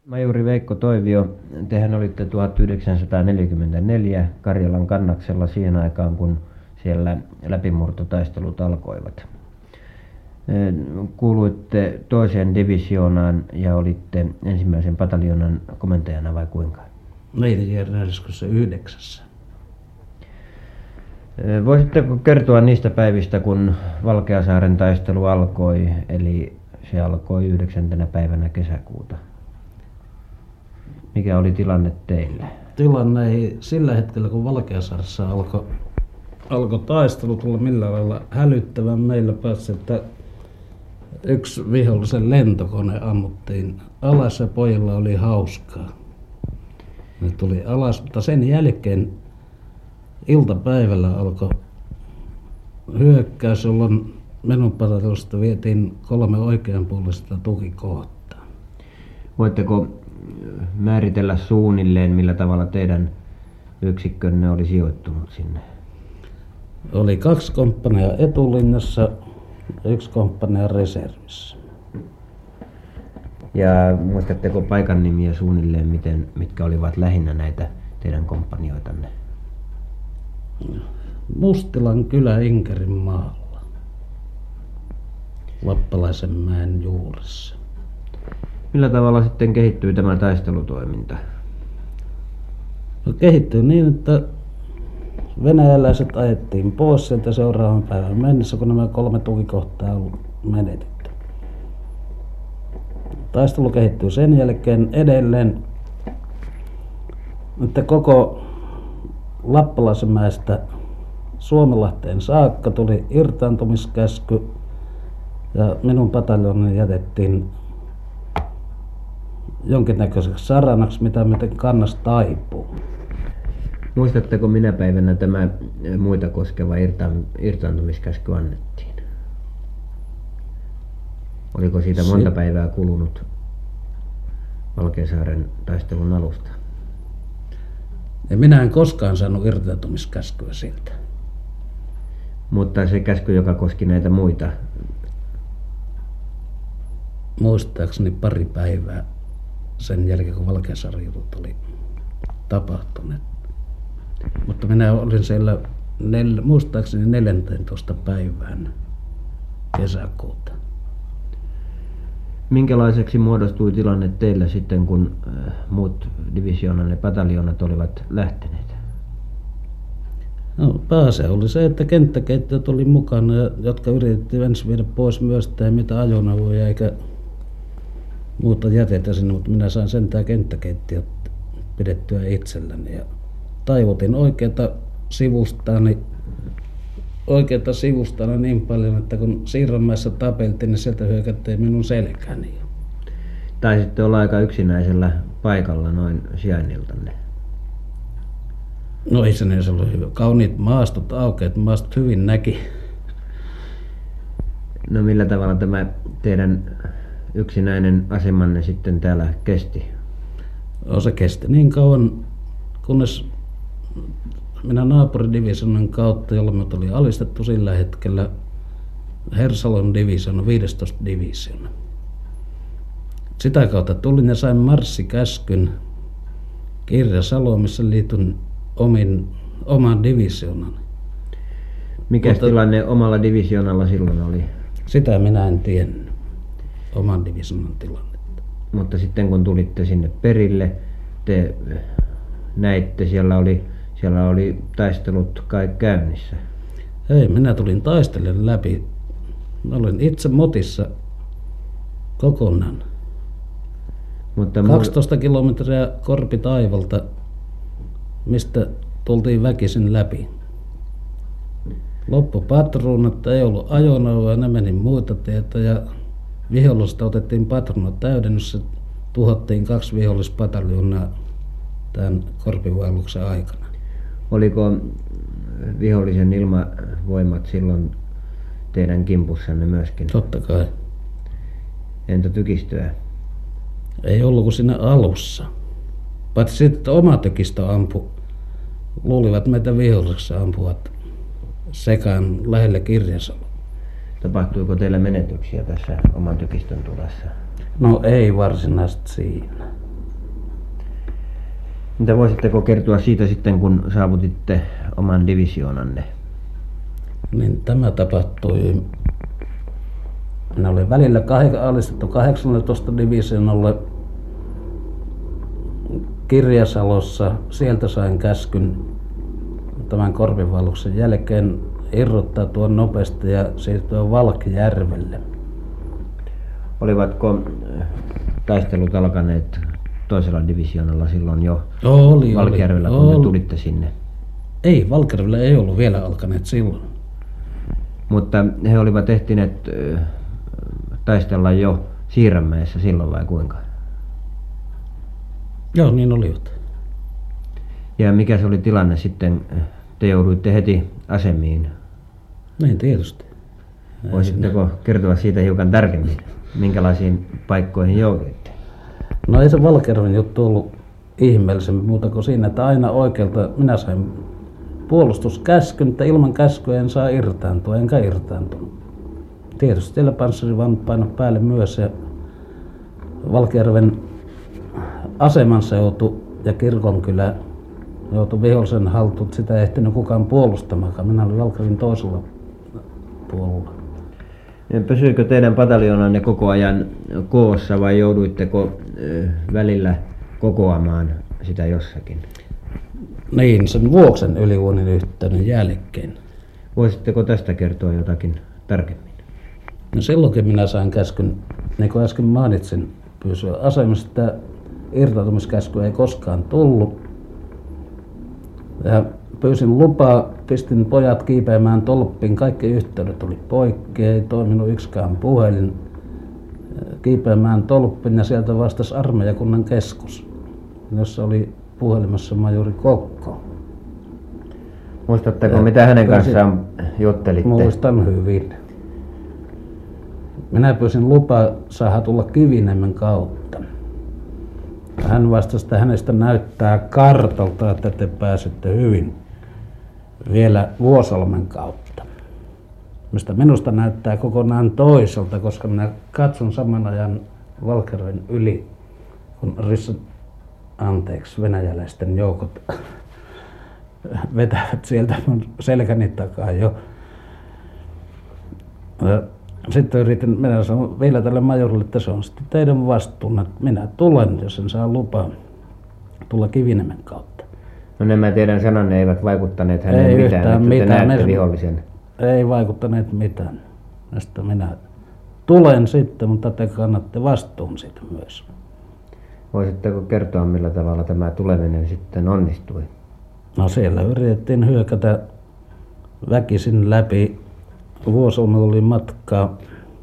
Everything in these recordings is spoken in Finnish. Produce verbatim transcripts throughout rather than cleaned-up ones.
Majuri Veikko Toivio, tehän olitte tuhatyhdeksänsataaneljäkymmentäneljä Karjalan kannaksella siihen aikaan, kun siellä läpimurtotaistelut alkoivat. Kuuluitte toiseen divisioonaan ja olitte ensimmäisen pataljoonan komentajana vai kuinka? Meidän yhdeksässä. Voisitteko kertoa niistä päivistä, kun Valkeasaaren taistelu alkoi, eli se alkoi yhdeksäntenä päivänä kesäkuuta? Mikä oli tilanne teillä? Tilanne ei sillä hetkellä, kun Valkeasaaressa alkoi alko taistelu tulla millään lailla hälyttävän meillä päässä, että yksi vihollisen lentokone ammuttiin alas ja pojilla oli hauskaa. Ne tuli alas, mutta sen jälkeen iltapäivällä alkoi hyökkäys, jolloin minun pataljosta vietiin kolme oikeanpuolista tukikohtaa. Voitteko määritellä suunnilleen, millä tavalla teidän yksikkönne oli sijoittunut sinne? Oli kaksi komppania etulinjassa ja yksi komppania reservissä. Ja muistatteko paikan nimiä suunnilleen, miten, mitkä olivat lähinnä näitä teidän komppanioitanne? Mustilan kylä Inkerin maalla, Lappalaisenmäen juuressa. Millä tavalla sitten kehittyi tämä taistelutoiminta? No, kehittyi niin, että venäläiset ajettiin pois sieltä seuraavan päivän mennessä, kun nämä kolme tukikohtaa oli menetetty. Taistelu kehittyi sen jälkeen edelleen, että koko Lappalaisenmäestä Suomenlahteen saakka tuli irtaantumiskäsky ja minun pataljoonani jätettiin jonkinnäköiseksi saranaksi, mitä myöten kannas taipuu. Muistatteko, minä päivänä tämä muita koskeva irtaantumiskäsky annettiin? Oliko siitä monta päivää kulunut Valkeasaaren taistelun alusta? Ja minä en koskaan saanut irtaantumiskäskyä siltä. Mutta se käsky, joka koski näitä muita? Muistaakseni pari päivää sen jälkeen, kun Valkeasaaren jutut oli tapahtuneet. Mutta minä olin siellä nel, muistaakseni neljäntoista päivään kesäkuuta. Minkälaiseksi muodostui tilanne teillä sitten, kun muut divisioonat ja pataljoonat olivat lähteneet? No, pääasia oli se, että kenttäkeittiöt oli mukana, jotka yritettiin ensin viedä pois myös tai mitä ajoneuvoja eikä muuta jätetä sinne, mutta minä sain sentään kenttäkeittiöt pidettyä itselläni ja taivutin oikeata sivustani, oikeata sivustani niin paljon, että kun Siirronmäessä tapeltiin, niin sieltä hyökättiin minun selkäni. Taisitte olla aika yksinäisellä paikalla noin sijainniltanne. No ei se ne ollut hyvä. Kauniit maastot, aukeat maastot hyvin näki. No millä tavalla tämä teidän yksinäinen asemanne sitten täällä kesti? No, se kesti niin kauan, kunnes minä naapuridivisionan kautta, jolla me oli alistettu sillä hetkellä Hersalon divisioona, viidestoista divisioona. Sitä kautta tulin ja sain marssikäskyn Kirjasaloon, missä liityn omin, oman divisioonan. Mikä Mutta, tilanne omalla divisioonalla silloin oli? Sitä minä en tiennyt, oman divisioonan tilannetta. Mutta sitten kun tulitte sinne perille, te näitte, siellä oli, siellä oli taistelut kai käynnissä. Ei, minä tulin taistellen läpi. Mä olin itse motissa kokonaan. Mutta kaksitoista kilometriä Korpitaivalta, mistä tultiin väkisin läpi. Loppupatruunat, ei ollut ajoneuvoja, ne meni muita teitä ja vihollisesta otettiin patruunat täydennys, tuhottiin kaksi vihollispataljoonaa tämän Korpivaelluksen aikana. Oliko vihollisen ilmavoimat silloin teidän kimpussanne myöskin? Totta kai. Entä tykistöä? Ei ollut kuin siinä alussa. Paitsi sitten, että oma tykistö ampui. Luulivat meitä viholliseksi ampuvat sekaan lähelle Kirjasaloa. Tapahtuiko teillä menetyksiä tässä oman tykistön tulessa? No ei varsinaisesti siinä. Mitä voisitteko kertoa siitä sitten, kun saavutitte oman divisioonanne? Niin tämä tapahtui. Minä olin välillä alistettu kahdeksannelletoista divisioonalle Kirjasalossa. Sieltä sain käskyn tämän korpivalluksen jälkeen irrottautua nopeasti ja siirtyä Valkjärvelle. Olivatko taistelut alkaneet toisella divisioonalla silloin jo oli, Valkjärvellä, oli, kun oli. te tulitte sinne? Ei, Valkjärvellä ei ollut vielä alkaneet silloin. Mutta he olivat ehtineet taistella jo Siiränmäessä silloin vai kuinka? Joo, niin olivat. Ja mikä se oli tilanne sitten? Te jouduitte heti asemiin. Niin tietysti. Voisitteko kertoa siitä hiukan tarkemmin? Minkälaisiin paikkoihin jouduitte? No ei se Valkjärven juttu ollut ihmeellisempi muuta kuin siinä, että aina oikealta minä sain puolustuskäskyn, että ilman käskyä en saa irtaantua, enkä irtaantunut. Tietysti siellä panssarivaunut paino päälle myös ja Valkjärven asemanseutu ja kirkonkylä joutui vihollisen haltuun, sitä ei ehtinyt kukaan puolustamaankaan. Minä olin Valkjärven toisella puolella. Pysyikö teidän pataljoonanne koko ajan koossa vai jouduitteko välillä kokoamaan sitä jossakin? Niin, sen Vuoksen ylivuonin yhteyden jälkeen. Voisitteko tästä kertoa jotakin tarkemmin? No silloinkin minä sain käskyn, niin kuin äsken mainitsin, pysyä asemassa, että irtautumiskäskyä ei koskaan tullut. Ja pyysin lupaa, pistin pojat kiipeämään tolppiin, kaikki yhteydet oli poikki, ei toiminut yksikään puhelin. Kiipeämään tolppiin ja sieltä vastasi armeijakunnan keskus, jossa oli puhelimessa majuri Kokko. Muistatteko, mitä hänen kanssaan juttelitte? Muistan hyvin. Minä pyysin lupaa saada tulla Kiviniemen kautta. Hän vastasi, että hänestä näyttää kartalta, että te pääsette hyvin vielä Vuosalmen kautta. Mistä minusta näyttää kokonaan toiselta, koska minä katson saman ajan Valkjärven yli, kun Rissan, anteeksi, venäjäläisten joukot vetävät sieltä mun selkäni takaa jo. Sitten yritin, minä sanoin vielä tälle majorille, että se on sitten teidän vastuun, että minä tulen, jos en saa lupaa tulla Kiviniemen kautta. No nämä teidän sananne eivät vaikuttaneet häneen ei mitään, että mitään. te näette Me, vihollisen. Ei vaikuttaneet mitään. Tästä minä tulen sitten, mutta te kannatte vastuun siitä myös. Voisitteko kertoa, millä tavalla tämä tuleminen sitten onnistui? No siellä yritettiin hyökätä väkisin läpi. Vuosalmella oli matkaa,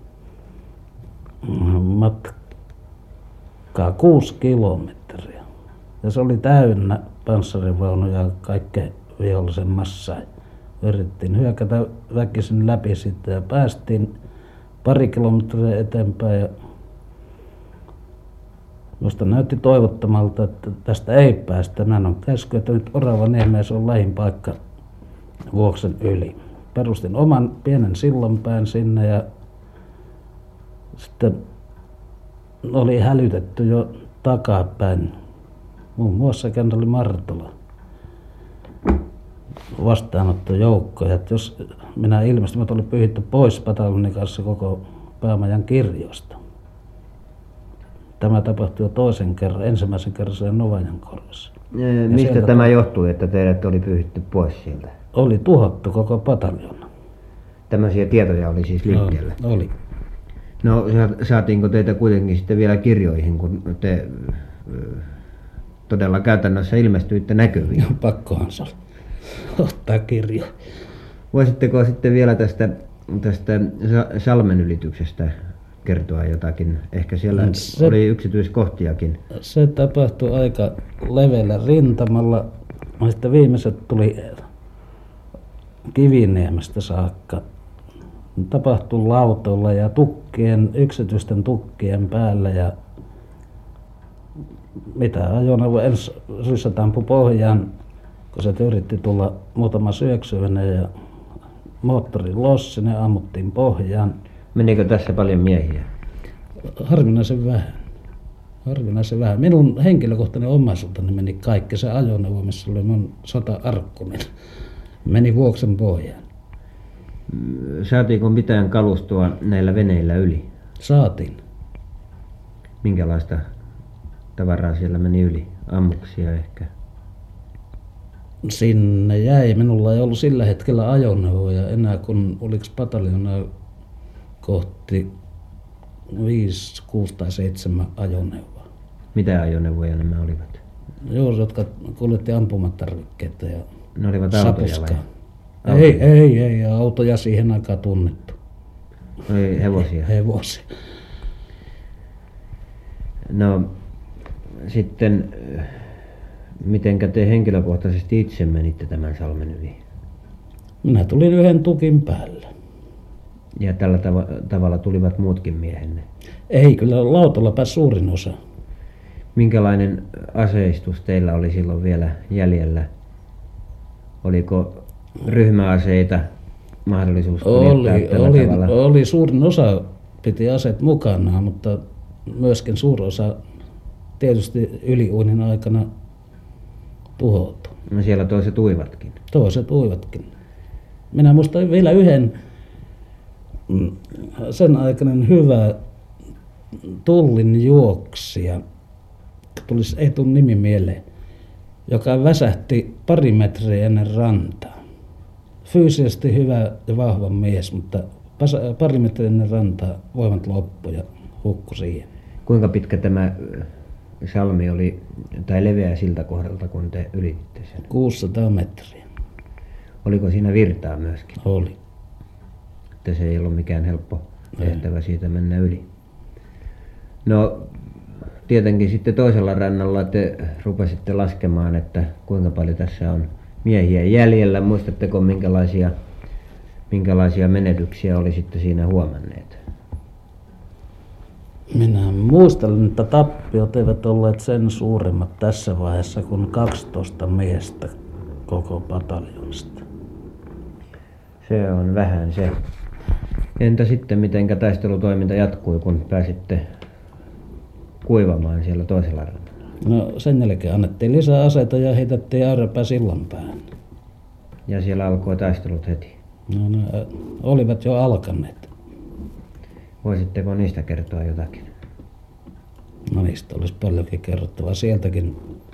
matkaa kuusi kilometriä. Ja se oli täynnä panssarivaunuja ja kaikkea vihollisen massaa. Yritettiin hyökätä väkisin läpi sitten ja päästiin pari kilometriä eteenpäin. Ja minusta näytti toivottomalta, että tästä ei päästä. Mä annan käsky, että nyt Oravaniemeen, se on lähin paikka Vuoksen yli. Perustin oman pienen sillanpään sinne ja sitten oli hälytetty jo takapäin. Muun muassa kenraali Martola vastaanottojoukkoja. Että jos minä ilmestyin, että oli pyyhitty pois pataljonin kanssa koko päämajan kirjosta. Tämä tapahtui jo toisen kerran, ensimmäisen kerran siellä Novajan korvassa. Mistä tämä to... johtui, että teidät oli pyyhitty pois sieltä? Oli tuhottu koko pataljona. Tämmöisiä tietoja oli siis liikkeellä? No, oli. No saatiinko teitä kuitenkin sitten vielä kirjoihin, kun te todella käytännössä ilmestyitte näkyviin? No, pakkohan se oli ottaa kirja. Voisitteko sitten vielä tästä, tästä salmen ylityksestä kertoa jotakin? Ehkä siellä se, oli yksityiskohtiakin. Se tapahtui aika leveällä rintamalla. Sitten viimeiset tuli Kiviniemestä saakka. Tapahtui lautoilla ja tukkien, yksityisten tukkien päällä ja mitä ajoneuvo ensin ryssätampui pohjaan, kun se yritti tulla muutama syöksyvene ja moottori lossi, ne ammuttiin pohjaan. Menikö tässä paljon miehiä? Harvinaisen vähän. harvinaisen vähän. Minun henkilökohtainen omaisuuteni meni kaikki. Se ajoneuvo, missä oli mun sota-arkku, niin meni Vuoksen pohjaan. Saatiinko mitään kalustoa näillä veneillä yli? Saatiin. Minkälaista tavaraa siellä meni yli? Ammuksia ehkä? Sinne jäi. Minulla ei ollut sillä hetkellä ajoneuvoja enää, kun oliko pataljoonaa kohti viisi, kuusi tai seitsemän ajoneuvoa. Mitä ajoneuvoja nämä olivat? Joo, jotka kuljetti ampumatarvikkeita ja Ne olivat autoja sapuskaa. vai? Ei, ei, ei, autoja siihen aikaan tunnettu. Oli hevosia? Hevosia. No sitten, mitenkä te henkilökohtaisesti itse menitte tämän salmen yli? Minä tulin yhden tukin päällä. Ja tällä tav- tavalla tulivat muutkin miehenne? Ei, kyllä lautalla pääsi suurin osa. Minkälainen aseistus teillä oli silloin vielä jäljellä? Oliko ryhmäaseita mahdollisuus kuljettaa Oli, tällä oli, tavalla? oli suurin osa piti aseet mukanaan, mutta myöskin suurin osa tietysti yliuinnin aikana tuhoutui. No siellä toiset uivatkin. Toiset uivatkin. Minä muistan vielä yhden mm, sen aikainen hyvä tullin juoksija, tulisi, ei tule nimi mieleen, joka väsähti pari metriä ennen rantaa. Fyysisesti hyvä ja vahva mies, mutta pari metriä ennen rantaa voimat loppu ja hukkui siihen. Kuinka pitkä tämä salmi oli, tai leveä siltä kohdalta, kun te ylititte sen? kuusisataa metriä. Oliko siinä virtaa myöskin? Oli. Että se ei ollut mikään helppo tehtävä siitä mennä yli. No tietenkin sitten toisella rannalla te rupesitte laskemaan, että kuinka paljon tässä on miehiä jäljellä. Muistatteko minkälaisia, minkälaisia menetyksiä oli sitten siinä huomanneet? Minä muistan, että tappiot eivät olleet sen suuremmat tässä vaiheessa kuin kaksitoista miestä koko pataljonista. Se on vähän se. Entä sitten mitenkä taistelutoiminta jatkui, kun pääsitte kuivamaan siellä toisella rannalla? No sen jälkeen annettiin lisää aseita ja heitettiin Aarepää sillan päähän. Ja siellä alkoi taistelut heti. No ne olivat jo alkaneet. Voisitteko niistä kertoa jotakin? No niistä olisi paljonkin kerrottavaa. Sieltäkin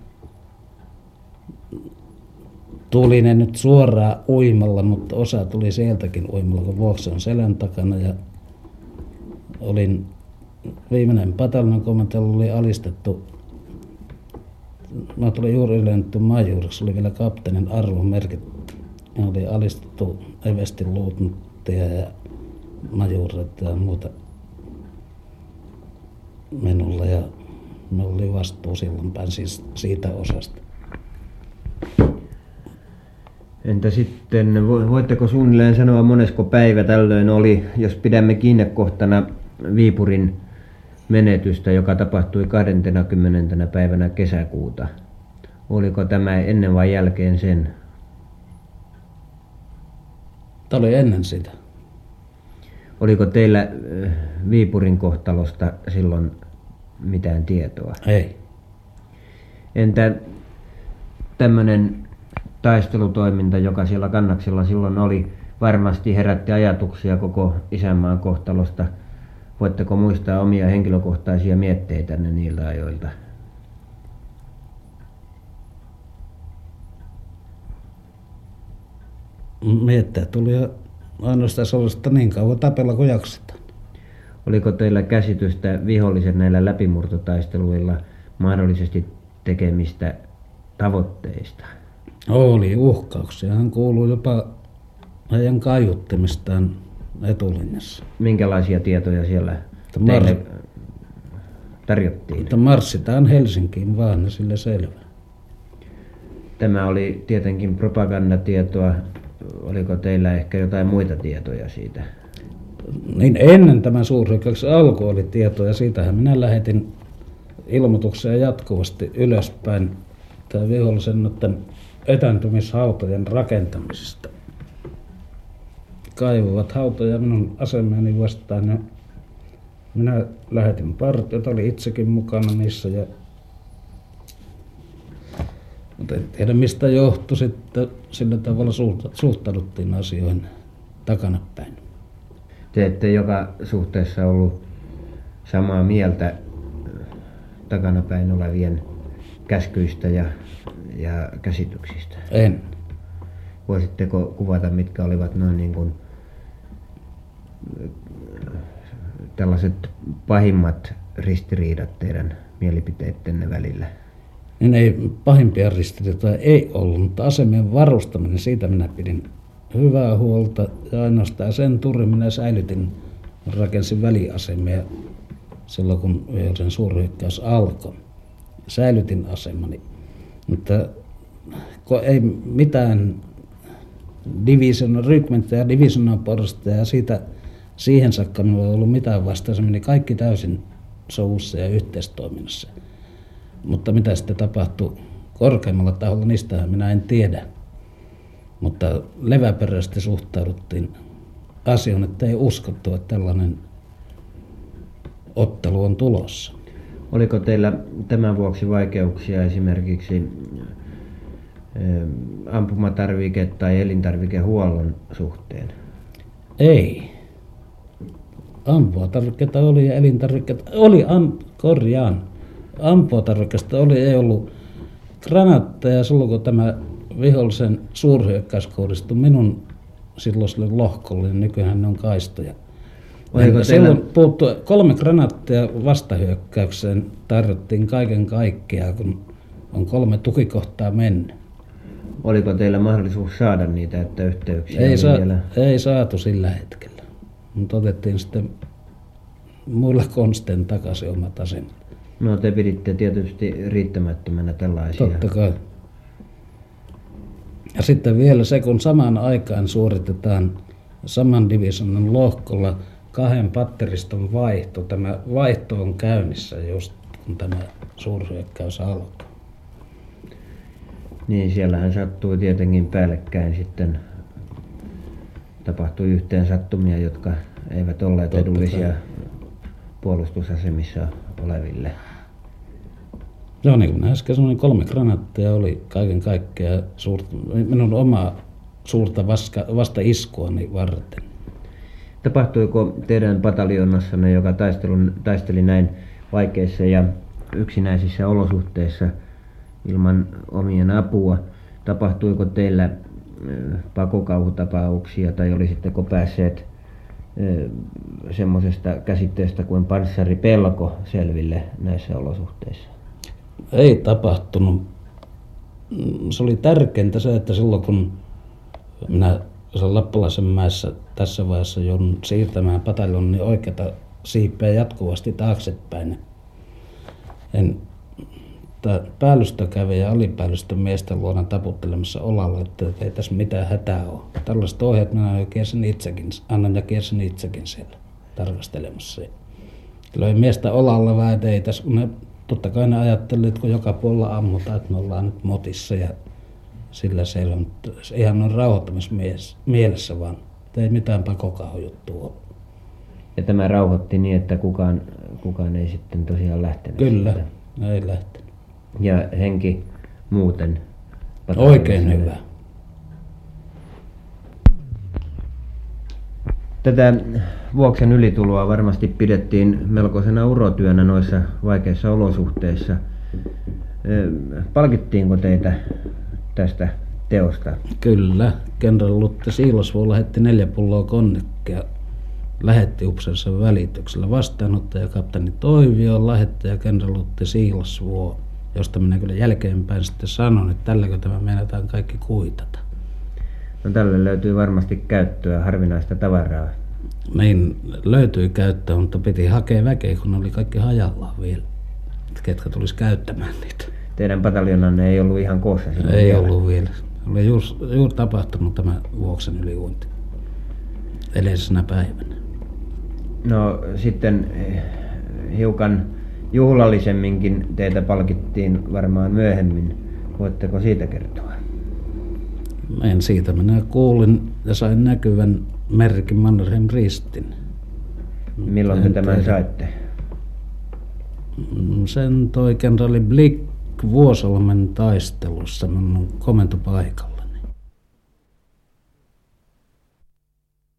tuli ne nyt suoraan uimalla, mutta osa tuli sieltäkin uimalla, kun Vuoksen selän takana. Ja olin viimeinen pataljonan komentaja oli alistettu. Mä tulin juuri ylennetty majuuriksi, oli vielä kapteenin arvomerkit. Ja oli alistettu everstin luutnanttia ja majuureita ja muuta minulla. Ja me oli vastuu silloin päin siis siitä osasta. Entä sitten, voitteko suunnilleen sanoa monesko päivä tällöin oli, jos pidämme kiinnekohtana Viipurin menetystä, joka tapahtui kahdeskymmenes päivänä kesäkuuta. Oliko tämä ennen vai jälkeen sen? Tämä oli ennen sitä. Oliko teillä Viipurin kohtalosta silloin mitään tietoa? Ei. Entä tämmöinen taistelutoiminta, joka siellä Kannaksella silloin oli, varmasti herätti ajatuksia koko isänmaan kohtalosta. Voitteko muistaa omia henkilökohtaisia mietteitänne niiltä ajoilta? Mietteet tuli ainoastaan sellaista niin kauan tapella kuin jaksetaan. Oliko teillä käsitystä vihollisen näillä läpimurtotaisteluilla mahdollisesti tekemistä tavoitteista? Oli uhkauksia. Hän kuuluu jopa heidän kaiuttimistaan etulinjassa. Minkälaisia tietoja siellä Mar- teille tarjottiin? Mutta marssitaan Helsinkiin vaan, ja sille selvä. Tämä oli tietenkin propagandatietoa. Oliko teillä ehkä jotain muita tietoja siitä? Niin ennen tämän suurhyökkäyksen alku oli tietoja. Siitähän minä lähetin ilmoituksia jatkuvasti ylöspäin tämän vihollisen noiden etääntymishautojen rakentamisesta. Kaivuvat hautoja minun asemiani vastaan ja minä lähetin partiot, oli itsekin mukana niissä ja mutta en tiedä mistä johtui sitten sillä tavalla suhtauduttiin asioihin takanapäin. Te ette joka suhteessa ollut samaa mieltä takanapäin olevien käskyistä ja, ja käsityksistä? En. Voisitteko kuvata, mitkä olivat noin niin kuin tällaiset pahimmat ristiriidat teidän mielipiteittenne välillä? Niin ei pahimpia ristiriitoja ei ollut, mutta asemien varustaminen, siitä minä pidin hyvää huolta ja ainoastaan sen turvin minä säilytin, rakensin väliasemia silloin kun vihollisen suurhyökkäys alkoi. Säilytin asemani, mutta kun ei mitään divisionan rykmenttä ja divisionan porrasta ja siitä, siihen saakka minulla ei ollut mitään vastaan, se meni kaikki täysin sovussa ja yhteistoiminnassa. Mutta mitä sitten tapahtui korkeammalla taholla, niistähän minä en tiedä. Mutta leväperäisesti suhtauduttiin asioon, että ei uskottu, että tällainen ottelu on tulossa. Oliko teillä tämän vuoksi vaikeuksia esimerkiksi ampumatarvike- tai elintarvikehuollon suhteen? Ei. Ampumatarvikkeita oli ja elintarvikkeita oli, am, korjaan. Ampumatarvikkeista oli, ei ollut granaatteja silloin kun tämä vihollisen suurhyökkäys kohdistui minun silloiselle lohkolle, niin nykyään ne on kaistoja. Teillä... Silloin puuttui kolme granaattia vastahyökkäykseen, tarjottiin kaiken kaikkiaan, kun on kolme tukikohtaa mennyt. Oliko teillä mahdollisuus saada niitä, että yhteyksiä ei, sa- vielä? ei saatu sillä hetkellä, mutta otettiin sitten muilla konstein takaisin omat asemat. No te piditte tietysti riittämättömänä tällaisia. Totta kai. Ja sitten vielä se, kun samaan aikaan suoritetaan saman divisionan lohkolla kahden patteriston vaihto. Tämä vaihto on käynnissä just kun tämä suurhyökkäys alkoi. Niin, siellähän sattui tietenkin päällekkäin sitten. Tapahtui yhteen sattumia, jotka eivät olleet Totta edullisia kai. Puolustusasemissa oleville. Joo, niin kuin äsken sanoin, kolme granaattia oli kaiken kaikkiaan suurta, minun omaa suurta vasta, vasta iskuani varten. Tapahtuiko teidän pataljonnassanne, joka taistelun, taisteli näin vaikeissa ja yksinäisissä olosuhteissa ilman omien apua, tapahtuiko teillä pakokauhutapauksia tai olisitteko päässeet semmoisesta käsitteestä kuin panssaripelko selville näissä olosuhteissa? Ei tapahtunut. Se oli tärkeintä se, että silloin kun minä Lappalaisen mäessä tässä vaiheessa joudun siirtämään pataljonin oikeata siipeä jatkuvasti taaksepäin. En päällystö kävi ja alipäällystä miesten luona taputtelemassa olalla, että ei tässä mitään hätää ole. Tällaiset ohjeet minä kiersin itsekin, annan ja kiersin itsekin siellä tarkastelemassa. Löin miestä olalla vähän, että ei tässä, ne, totta kai ne ajattelivat, että kun joka puolella ammutaan, että me ollaan nyt motissa ja sillä selvä, mutta ihan on rauhoittamismielessä vaan, että ei mitään pakokauhujuttua ole. Ja tämä rauhoitti niin, että kukaan, kukaan ei sitten tosiaan lähtenyt? Kyllä, siitä. Ei lähtenyt. Ja henki muuten? Oikein hyvä. Tätä Vuoksen ylituloa varmasti pidettiin melkoisena urotyönä noissa vaikeissa olosuhteissa. Palkittiinko teitä tästä teosta? Kyllä. Kenraali Lutte Siilasvuo lähetti neljä pulloa konnekkia. Lähetti upsensa välityksellä. Vastaanottaja kapteeni Toivio, lähettäjä kenraali Lutte Siilasvuo, josta minä kyllä jälkeenpäin sitten sanon, että tälläkö tämä meinataan kaikki kuitata. No tälle löytyy varmasti käyttöä, harvinaista tavaraa. Niin löytyi käyttöä, mutta piti hakea väkeä, kun ne oli kaikki hajallaan vielä, ketkä tulisi käyttämään niitä. Teidän pataljonanne ei ollut ihan koossa silloin Ei vielä. ollut vielä. Oli juuri, juuri tapahtunut tämä Vuoksen yliuinti edellisenä päivänä. No sitten hiukan juhlallisemminkin teitä palkittiin varmaan myöhemmin. Voitteko siitä kertoa? En siitä minä kuulin ja sain näkyvän merkin Mannerheim Ristin. Milloin te tämän saitte? Sen toi kenraali Blick Vuosolmen taistelussa minun komentopaikalla.